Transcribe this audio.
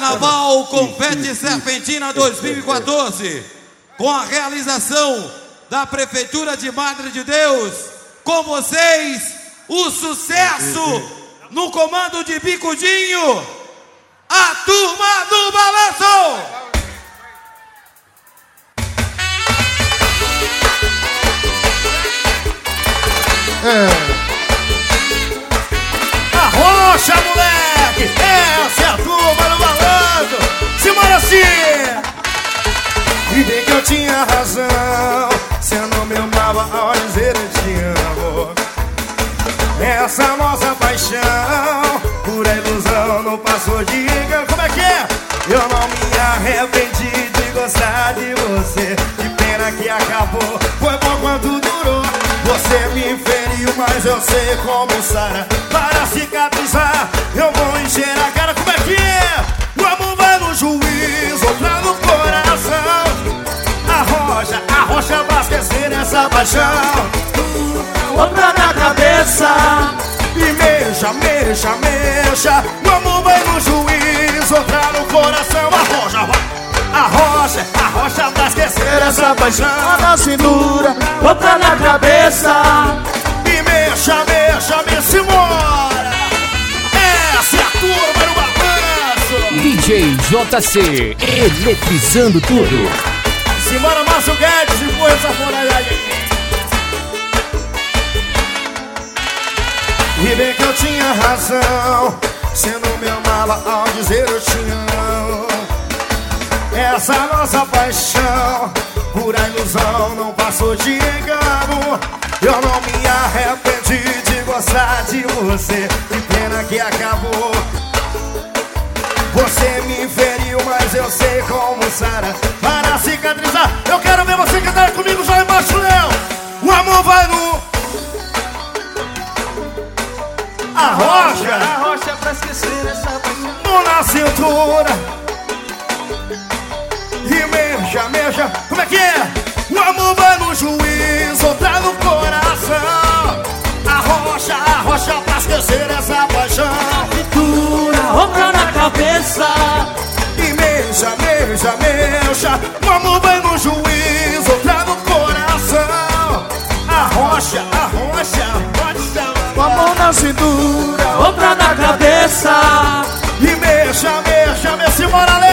Carnaval Confete Serpentina 2014, com a realização da Prefeitura de Madre de Deus, com vocês, o sucesso no comando de Bicudinho, a Turma do Balanço! Arrocha, moleque! Essa é a Turma do Balanço! Simbora assim! E bem que eu tinha razão, cê não me amava ao dizer eu te amo. Essa nossa paixão, pura ilusão, não passou de engano. Como é que é? Eu não me arrependi de gostar de você. Que pena que acabou, foi bom quando durou. Você me feriu, mas eu sei como sara. Para cicatrizar, eu vou encher a cara. Como é que é? O amor vai no juiz, outra no coração. Arrocha pra esquecer essa paixão. Outra na cabeça. E mexa. O amor vai no juiz, outra no coração. Arrocha pra esquecer essa paixão. Na cintura, outra na cabeça. E mexa, simbora. Essa é a Turma do Balanço. DJ JC, eletrizando tudo. Simbora, Márcio Guedes, empurra essa fornalha aí. E bem que eu tinha razão, cê não me amava ao dizer eu te amo. Essa nossa paixão, pura ilusão, não passou de engano. Eu não me arrependi de gostar de você. Que pena que acabou. Você me feriu, mas eu sei como sara. Para cicatrizar, eu quero ver você cantar comigo já embaixo, Léo. O amor vai no... Arrocha pra esquecer essa paixão. Mão na cintura. E mexa. Como é que é? O amor vai no juiz, outra no coração. Arrocha pra esquecer essa paixão. Cintura, outra na cabeça. E mexa. O amor vai no juiz, outra no coração. Arrocha. Com a mão na cintura, outra na cabeça. E mexa, simbora,